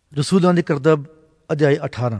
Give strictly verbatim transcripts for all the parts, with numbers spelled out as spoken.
ਰਸੂਲਾਂ ਦੇ ਕਰਤੱਵ ਅਧਿਆਇ ਅਠਾਰਾਂ।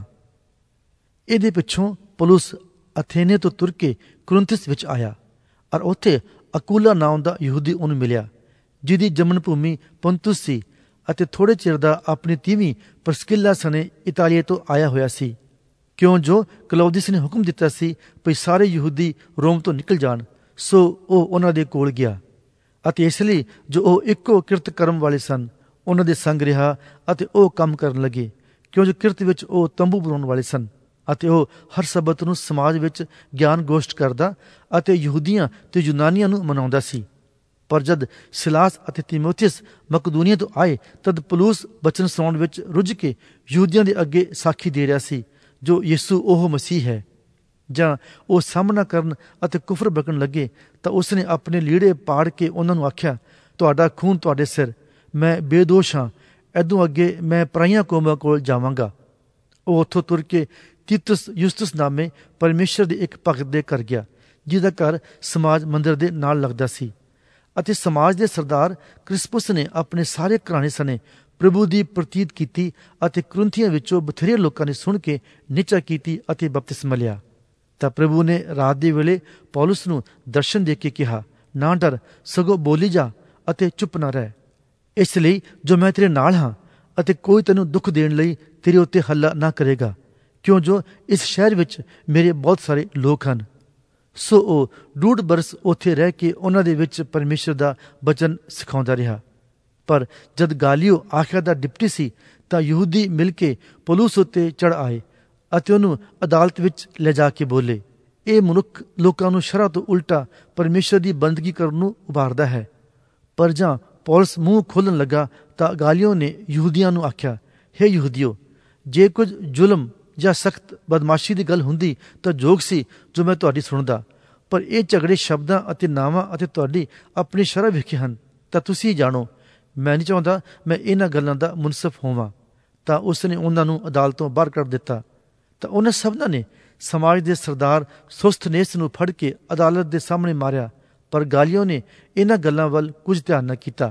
ਇਹਦੇ ਪਿੱਛੋਂ ਪੌਲੁਸ ਅਥੇਨੇ ਤੋਂ ਤੁਰ ਕੇ ਕੁਰਿੰਥਸ ਵਿੱਚ ਆਇਆ ਔਰ ਉੱਥੇ ਅਕੂਲਾ ਨਾਮ ਦਾ ਯਹੂਦੀ ਉਹਨੂੰ ਮਿਲਿਆ, ਜਿਹਦੀ ਜੰਮਣ ਭੂਮੀ ਪੁੰਤੁਸ ਸੀ ਅਤੇ ਥੋੜ੍ਹੇ ਚਿਰ ਦਾ ਆਪਣੀ ਤੀਵੀਂ ਪ੍ਰਿਸਕਿਲਾ ਸਣੇ ਇਤਾਲੀਆ ਤੋਂ ਆਇਆ ਹੋਇਆ ਸੀ, ਕਿਉਂ ਜੋ ਕਲੌਦੀਸ ਨੇ ਹੁਕਮ ਦਿੱਤਾ ਸੀ ਭਈ ਸਾਰੇ ਯਹੂਦੀ ਰੋਮ ਤੋਂ ਨਿਕਲ ਜਾਣ। ਸੋ ਉਹ ਉਹਨਾਂ ਦੇ ਕੋਲ ਗਿਆ ਅਤੇ ਇਸ ਲਈ ਜੋ ਉਹ ਇੱਕੋ ਕਿਰਤ ਕਰਮ ਵਾਲੇ ਸਨ ਉਹਨਾਂ ਦੇ ਸੰਗ ਰਿਹਾ ਅਤੇ ਉਹ ਕੰਮ ਕਰਨ ਲੱਗੇ, ਕਿਉਂ ਜੋ ਕਿਰਤ ਵਿੱਚ ਉਹ ਤੰਬੂ ਬਣਾਉਣ ਵਾਲੇ ਸਨ। ਅਤੇ ਉਹ ਹਰ ਸਬਤ ਨੂੰ ਸਮਾਜ ਵਿੱਚ ਗਿਆਨ ਗੋਸ਼ਟ ਕਰਦਾ ਅਤੇ ਯਹੂਦੀਆਂ ਤੇ ਯੂਨਾਨੀਆਂ ਨੂੰ ਮਨਾਉਂਦਾ ਸੀ। ਪਰ ਜਦ ਸਿਲਾਸ ਅਤੇ ਤਿਮੋਥਿਉਸ ਮਕਦੂਨੀਆ ਤੋਂ ਆਏ ਤਦ ਪੌਲੁਸ ਬਚਨ ਸੁਣਾਉਣ ਵਿੱਚ ਰੁੱਝ ਕੇ ਯਹੂਦੀਆਂ ਦੇ ਅੱਗੇ ਸਾਖੀ ਦੇ ਰਿਹਾ ਸੀ ਜੋ ਯਿਸੂ ਉਹ ਮਸੀਹ ਹੈ। ਜਾਂ ਉਹ ਸਾਹਮਣਾ ਕਰਨ ਅਤੇ ਕੁਫਰ ਬਕਣ ਲੱਗੇ ਤਾਂ ਉਸਨੇ ਆਪਣੇ ਲੀੜੇ ਪਾੜ ਕੇ ਉਹਨਾਂ ਨੂੰ ਆਖਿਆ, ਤੁਹਾਡਾ ਖੂਨ ਤੁਹਾਡੇ ਸਿਰ, ਮੈਂ ਬੇਦੋਸ਼ ਹਾਂ, ਇਦੋਂ ਅੱਗੇ ਮੈਂ ਪਰਾਈਆਂ ਕੌਮਾਂ ਕੋਲ ਜਾਵਾਂਗਾ। ਉਹ ਉੱਥੋਂ ਤੁਰ ਕੇ ਤੀਤਸ ਯੂਸਤਸ ਨਾਮੇ ਪਰਮੇਸ਼ਰ ਦੇ ਇੱਕ ਭਗਤ ਦੇ ਘਰ ਗਿਆ, ਜਿਹਦਾ ਘਰ ਸਮਾਜ ਮੰਦਰ ਦੇ ਨਾਲ ਲੱਗਦਾ ਸੀ। ਅਤੇ ਸਮਾਜ ਦੇ ਸਰਦਾਰ ਕ੍ਰਿਸਪੁਸ ਨੇ ਆਪਣੇ ਸਾਰੇ ਘਰਾਣੇ ਸਣੇ ਪ੍ਰਭੂ ਦੀ ਪ੍ਰਤੀਤ ਕੀਤੀ ਅਤੇ ਕੁਰਿੰਥੀਆਂ ਵਿੱਚੋਂ ਬਥੇਰੇ ਲੋਕਾਂ ਨੇ ਸੁਣ ਕੇ ਨਿਚਾ ਕੀਤੀ ਅਤੇ ਬਪਤਿਸਮਾ ਲਿਆ। ਤਾਂ ਪ੍ਰਭੂ ਨੇ ਰਾਤ ਦੇ ਵੇਲੇ ਪੌਲੁਸ ਨੂੰ ਦਰਸ਼ਨ ਦੇ ਕੇ ਕਿਹਾ, ਨਾ ਡਰ, ਸਗੋਂ ਬੋਲੀ ਜਾ ਅਤੇ ਚੁੱਪ ਨਾ ਰਹਿ, ਇਸ ਲਈ ਜੋ ਮੈਂ ਤੇਰੇ ਨਾਲ ਹਾਂ ਅਤੇ ਕੋਈ ਤੈਨੂੰ ਦੁੱਖ ਦੇਣ ਲਈ ਤੇਰੇ ਉੱਤੇ ਹੱਲਾ ਨਾ ਕਰੇਗਾ, ਕਿਉਂ ਜੋ ਇਸ ਸ਼ਹਿਰ ਵਿੱਚ ਮੇਰੇ ਬਹੁਤ ਸਾਰੇ ਲੋਕ ਹਨ। ਸੋ ਉਹ ਡੂਢ ਬਰਸ ਉੱਥੇ ਰਹਿ ਕੇ ਉਹਨਾਂ ਦੇ ਵਿੱਚ ਪਰਮੇਸ਼ਰ ਦਾ ਬਚਨ ਸਿਖਾਉਂਦਾ ਰਿਹਾ। ਪਰ ਜਦ ਗਾਲੀਓ ਆਖਿਆ ਦਾ ਡਿਪਟੀ ਸੀ ਤਾਂ ਯਹੂਦੀ ਮਿਲ ਕੇ ਪੌਲੁਸ ਉੱਤੇ ਚੜ੍ਹ ਆਏ ਅਤੇ ਉਹਨੂੰ ਅਦਾਲਤ ਵਿੱਚ ਲੈ ਜਾ ਕੇ ਬੋਲੇ, ਇਹ ਮਨੁੱਖ ਲੋਕਾਂ ਨੂੰ ਸ਼ਰ੍ਹਾ ਤੋਂ ਉਲਟਾ ਪਰਮੇਸ਼ਰ ਦੀ ਬੰਦਗੀ ਕਰਨ ਨੂੰ ਉਭਾਰਦਾ ਹੈ। ਪਰ ਜਾਂ ਪੌਲੁਸ ਮੂੰਹ ਖੋਲ੍ਹਣ ਲੱਗਾ ਤਾਂ ਗਾਲੀਓ ਨੇ ਯਹੂਦੀਆਂ ਨੂੰ ਆਖਿਆ, ਹੇ ਯਹੂਦੀਓ, ਜੇ ਕੁਝ ਜ਼ੁਲਮ ਜਾਂ ਸਖਤ ਬਦਮਾਸ਼ੀ ਦੀ ਗੱਲ ਹੁੰਦੀ ਤਾਂ ਜੋਗ ਸੀ ਜੋ ਮੈਂ ਤੁਹਾਡੀ ਸੁਣਦਾ, ਪਰ ਇਹ ਝਗੜੇ ਸ਼ਬਦਾਂ ਅਤੇ ਨਾਵਾਂ ਅਤੇ ਤੁਹਾਡੀ ਆਪਣੀ ਸ਼ਰ੍ਹਾ ਵਿਖੇ ਹਨ। ਤਾਂ ਤੁਸੀਂ ਜਾਣੋ, ਮੈਂ ਨਹੀਂ ਚਾਹੁੰਦਾ ਮੈਂ ਇਹਨਾਂ ਗੱਲਾਂ ਦਾ ਮੁਨਸਫ ਹੋਵਾਂ। ਤਾਂ ਉਸ ਨੇ ਉਹਨਾਂ ਨੂੰ ਅਦਾਲਤੋਂ ਬਾਹਰ ਕੱਢ ਦਿੱਤਾ। ਤਾਂ ਉਹਨਾਂ ਸਭਨਾਂ ਨੇ ਸਮਾਜ ਦੇ ਸਰਦਾਰ ਸੋਸਥਨੇਸ ਨੂੰ ਫੜ ਕੇ ਅਦਾਲਤ ਦੇ ਸਾਹਮਣੇ ਮਾਰਿਆ, ਪਰ ਗਾਲੀਓ ਨੇ ਇਹਨਾਂ ਗੱਲਾਂ ਵੱਲ ਕੁਝ ਧਿਆਨ ਨਾ ਕੀਤਾ।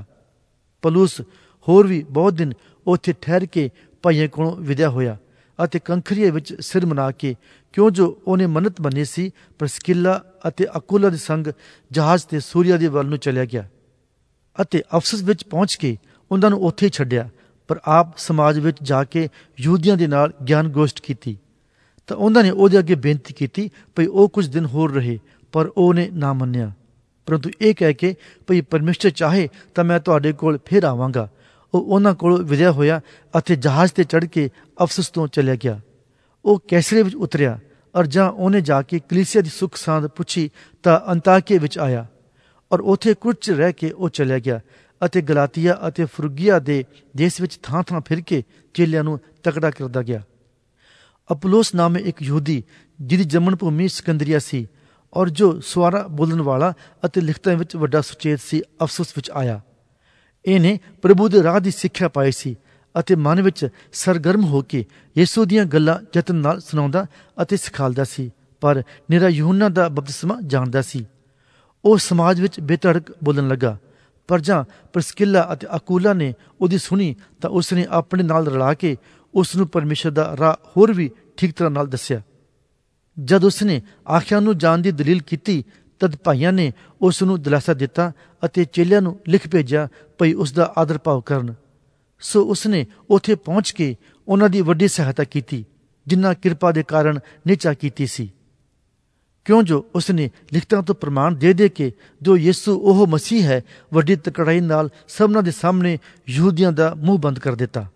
ਪੌਲੁਸ ਹੋਰ ਵੀ ਬਹੁਤ ਦਿਨ ਉੱਥੇ ਠਹਿਰ ਕੇ ਭਾਈਆਂ ਕੋਲੋਂ ਵਿਦਿਆ ਹੋਇਆ ਅਤੇ ਕੰਖਰੀਏ ਵਿੱਚ ਸਿਰ ਮਨਾ ਕੇ, ਕਿਉਂ ਜੋ ਉਹਨੇ ਮੰਨਤ ਮੰਨੀ ਸੀ, ਪ੍ਰਿਸਕਿਲਾ ਅਤੇ ਅਕੂਲਾ ਦੇ ਸੰਗ ਜਹਾਜ਼ ਤੇ ਸੂਰੀਆ ਦੇ ਵੱਲ ਨੂੰ ਚਲਿਆ ਗਿਆ ਅਤੇ ਅਫਸਸ ਵਿੱਚ ਪਹੁੰਚ ਕੇ ਉਹਨਾਂ ਨੂੰ ਉੱਥੇ ਹੀ ਛੱਡਿਆ। ਪਰ ਆਪ ਸਮਾਜ ਵਿੱਚ ਜਾ ਕੇ ਯਹੂਦੀਆਂ ਦੇ ਨਾਲ ਗਿਆਨ ਗੋਸ਼ਟ ਕੀਤੀ। ਤਾਂ ਉਹਨਾਂ ਨੇ ਉਹਦੇ ਅੱਗੇ ਬੇਨਤੀ ਕੀਤੀ ਭਈ ਉਹ ਕੁਝ ਦਿਨ ਹੋਰ ਰਹੇ, ਪਰ ਉਹਨੇ ਨਾ ਮੰਨਿਆ, ਪਰੰਤੂ ਇਹ ਕਹਿ ਕੇ ਭਈ ਪਰਮੇਸ਼ਰ ਚਾਹੇ ਤਾਂ ਮੈਂ ਤੁਹਾਡੇ ਕੋਲ ਫਿਰ ਆਵਾਂਗਾ। ਉਹ ਉਹਨਾਂ ਕੋਲ ਵਿਦਿਆ ਹੋਇਆ ਅਤੇ ਜਹਾਜ਼ ਤੇ ਚੜ੍ਹ ਕੇ ਅਫਸਸ ਤੋਂ ਚਲਿਆ ਗਿਆ। ਉਹ ਕੈਸਰੇ ਵਿੱਚ ਉਤਰਿਆ ਔਰ ਜਾਂ ਉਹਨੇ ਜਾ ਕੇ ਕਲੀਸਿਆ ਦੀ ਸੁੱਖ ਸਾਂਦ ਪੁੱਛੀ ਤਾਂ ਅੰਤਾਕਿਆ ਵਿੱਚ ਆਇਆ ਔਰ ਉੱਥੇ ਕੁਝ ਚਿਰ ਰਹਿ ਕੇ ਉਹ ਚਲਿਆ ਗਿਆ ਅਤੇ ਗਲਾਤੀਆ ਅਤੇ ਫਰੂਗੀਆ ਦੇ ਦੇਸ਼ ਵਿੱਚ ਥਾਂ ਥਾਂ ਫਿਰ ਕੇ ਚੇਲਿਆਂ ਨੂੰ ਤਕੜਾ ਕਰਦਾ ਗਿਆ। ਅਪੁਲੋਸ ਨਾਮੇ ਇੱਕ ਯਹੂਦੀ, ਜਿਹਦੀ ਜੰਮਣ ਭੂਮੀ ਸਿਕੰਦਰੀਆ ਸੀ ਔਰ ਜੋ ਸੁਆਰਾ ਬੋਲਣ ਵਾਲਾ ਅਤੇ ਲਿਖਤਾਂ ਵਿੱਚ ਵੱਡਾ ਸੁਚੇਤ ਸੀ, ਅਫਸੋਸ ਵਿੱਚ ਆਇਆ। ਇਹਨੇ ਪ੍ਰਭੂ ਦੇ ਰਾਹ ਦੀ ਸਿੱਖਿਆ ਪਾਈ ਸੀ ਅਤੇ ਮਨ ਵਿੱਚ ਸਰਗਰਮ ਹੋ ਕੇ ਯਿਸੂ ਦੀਆਂ ਗੱਲਾਂ ਯਤਨ ਨਾਲ ਸੁਣਾਉਂਦਾ ਅਤੇ ਸਿਖਾਲਦਾ ਸੀ, ਪਰ ਨਿਰਾ यूहन्ना ਦਾ ਬਪਤਿਸਮਾ ਜਾਣਦਾ ਸੀ। ਉਹ ਸਮਾਜ ਵਿੱਚ ਬੇਧੜਕ ਬੋਲਣ ਲੱਗਾ। ਪਰ ਜਾਂ ਪ੍ਰਿਸਕਿਲਾ ਅਤੇ ਅਕੂਲਾ ਨੇ ਉਹਦੀ ਸੁਣੀ ਤਾਂ ਉਸਨੇ ਆਪਣੇ ਨਾਲ ਰਲਾ ਕੇ ਉਸ ਨੂੰ ਪਰਮੇਸ਼ਰ ਦਾ ਰਾਹ ਹੋਰ ਵੀ ਠੀਕ ਤਰ੍ਹਾਂ ਨਾਲ ਦੱਸਿਆ। ਜਦ ਉਸਨੇ ਆਖਿਆ ਨੂੰ ਜਾਣ ਦੀ ਦਲੀਲ ਕੀਤੀ ਤਦ ਭਾਈਆਂ ਨੇ ਉਸ ਨੂੰ ਦਿਲਾਸਾ ਦਿੱਤਾ ਅਤੇ ਚੇਲਿਆਂ ਨੂੰ ਲਿਖ ਭੇਜਿਆ ਭਈ ਉਸ ਦਾ ਆਦਰ ਭਾਵ ਕਰਨ। ਸੋ ਉਸਨੇ ਉੱਥੇ ਪਹੁੰਚ ਕੇ ਉਹਨਾਂ ਦੀ ਵੱਡੀ ਸਹਾਇਤਾ ਕੀਤੀ, ਜਿਨ੍ਹਾਂ ਕਿਰਪਾ ਦੇ ਕਾਰਨ ਨਿਚਾ ਕੀਤੀ ਸੀ, ਕਿਉਂ ਜੋ ਉਸਨੇ ਲਿਖਤਾਂ ਤੋਂ ਪ੍ਰਮਾਣ ਦੇ ਦੇ ਕੇ ਜੋ ਯਿਸੂ ਉਹ ਮਸੀਹ ਹੈ ਵੱਡੀ ਤਕੜਾਈ ਨਾਲ ਸਭਨਾਂ ਦੇ ਸਾਹਮਣੇ ਯਹੂਦੀਆਂ ਦਾ ਮੂੰਹ ਬੰਦ ਕਰ ਦਿੱਤਾ।